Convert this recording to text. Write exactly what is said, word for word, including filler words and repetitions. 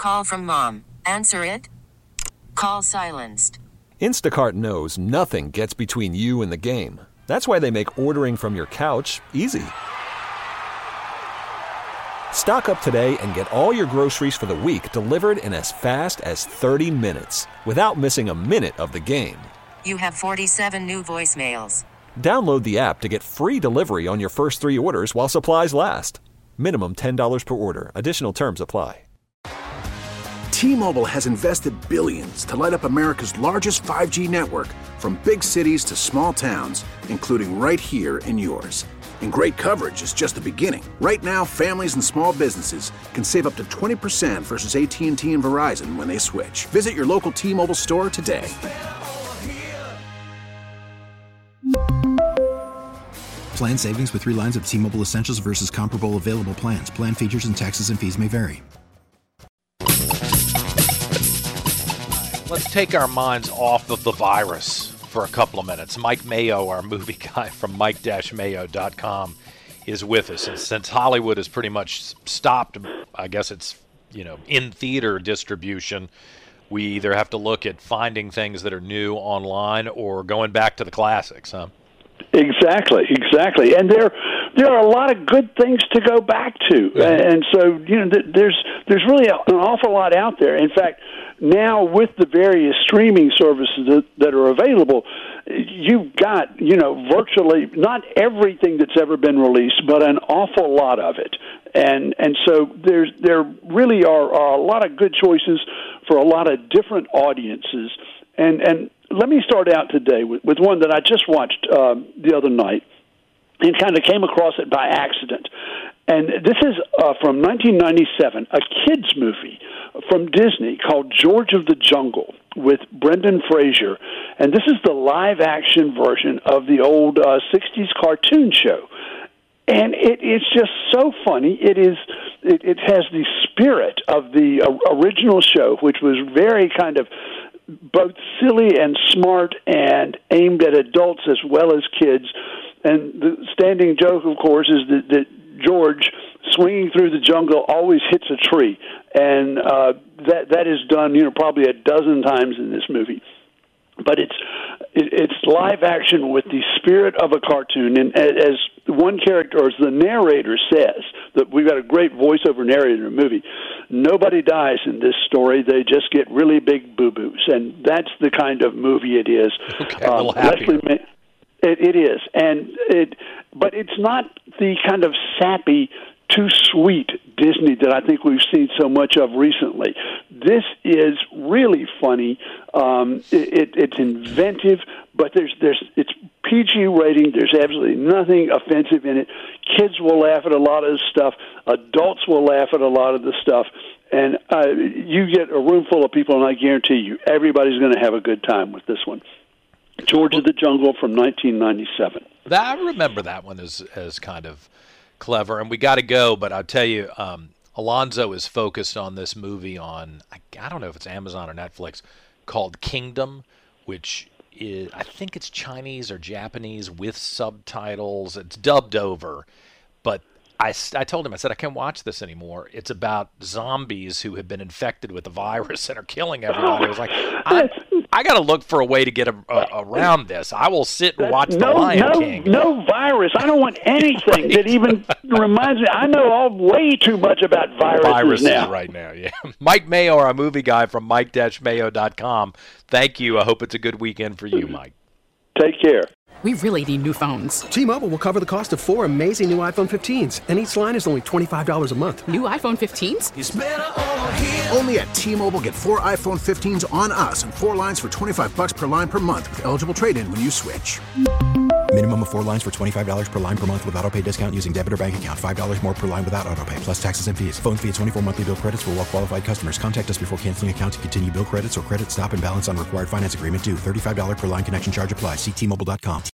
call from mom. Answer it. Call silenced. Instacart knows nothing gets between you and the game. That's why they make ordering from your couch easy. Stock up today and get all your groceries for the week delivered in as fast as thirty minutes without missing a minute of the game. You have forty-seven new voicemails. Download the app to get free delivery on your first three orders while supplies last. Minimum ten dollars per order. Additional terms apply. T-Mobile has invested billions to light up America's largest five G network, from big cities to small towns, including right here in yours. And great coverage is just the beginning. Right now, families and small businesses can save up to twenty percent versus A T and T and Verizon when they switch. Visit your local T-Mobile store today. Plan savings with three lines of T-Mobile Essentials versus comparable available plans. Plan features and taxes and fees may vary. Let's take our minds off of the virus for a couple of minutes. Mike Mayo, our movie guy from mike dash mayo dot com, is with us. And since Hollywood has pretty much stopped, I guess it's, you know, in theater distribution, we either have to look at finding things that are new online or going back to the classics, huh? Exactly, exactly. And there there are a lot of good things to go back to. Yeah. And so, you know, there's there's really an awful lot out there. In fact, now with the various streaming services that, that are available, you've got, you know, virtually not everything that's ever been released, but an awful lot of it. And and so there's there really are, are a lot of good choices for a lot of different audiences. And and let me start out today with, with one that I just watched um, the other night and kind of came across it by accident. And this is uh, from nineteen ninety-seven, a kids' movie from Disney called George of the Jungle with Brendan Fraser. And this is the live-action version of the old uh, sixties cartoon show. And it, it's just so funny. It is. It, it has the spirit of the uh, original show, which was very kind of both silly and smart and aimed at adults as well as kids. And the standing joke, of course, is that, that George, swinging through the jungle, always hits a tree. And uh, that that is done, you know, probably a dozen times in this movie. But it's it, it's live action with the spirit of a cartoon. And as one character, or as the narrator says, that we've got a great voiceover narrator in the movie, nobody dies in this story. They just get really big boo-boos. And that's the kind of movie it is. Okay, um, a little happier. Leslie Ma- it, it is. And it, but it's not the kind of sappy, too sweet Disney that I think we've seen so much of recently. This is really funny. Um, it, it, it's inventive, but there's there's it's P G rating. There's absolutely nothing offensive in it. Kids will laugh at a lot of the stuff. Adults will laugh at a lot of the stuff. And uh, you get a room full of people, and I guarantee you, everybody's going to have a good time with this one. George of the Jungle from nineteen ninety-seven. I remember that one as as kind of clever, and we got to go, but I'll tell you, um, Alonzo is focused on this movie on, I, I don't know if it's Amazon or Netflix, called Kingdom, which is, I think it's Chinese or Japanese with subtitles. It's dubbed over, but I, I told him, I said, I can't watch this anymore. It's about zombies who have been infected with the virus and are killing everybody. I was like, I, I got to look for a way to get a, a, around this. I will sit and watch no, The Lion no, King. No virus. I don't want anything that even reminds me. I know all way too much about viruses, viruses now. right now. Yeah, Mike Mayo, our movie guy from mike dash mayo dot com. Thank you. I hope it's a good weekend for you, Mike. Take care. We really need new phones. T-Mobile will cover the cost of four amazing new iPhone fifteens, and each line is only twenty-five dollars a month. New iPhone fifteens? It's better over here. Only at T-Mobile, get four iPhone fifteens on us and four lines for twenty-five dollars per line per month with eligible trade-in when you switch. Minimum of four lines for twenty-five dollars per line per month with autopay discount using debit or bank account. five dollars more per line without autopay, plus taxes and fees. Phone fee at twenty-four monthly bill credits for well-qualified customers. Contact us before canceling account to continue bill credits or credit stop and balance on required finance agreement due. thirty-five dollars per line connection charge applies. See T Mobile dot com.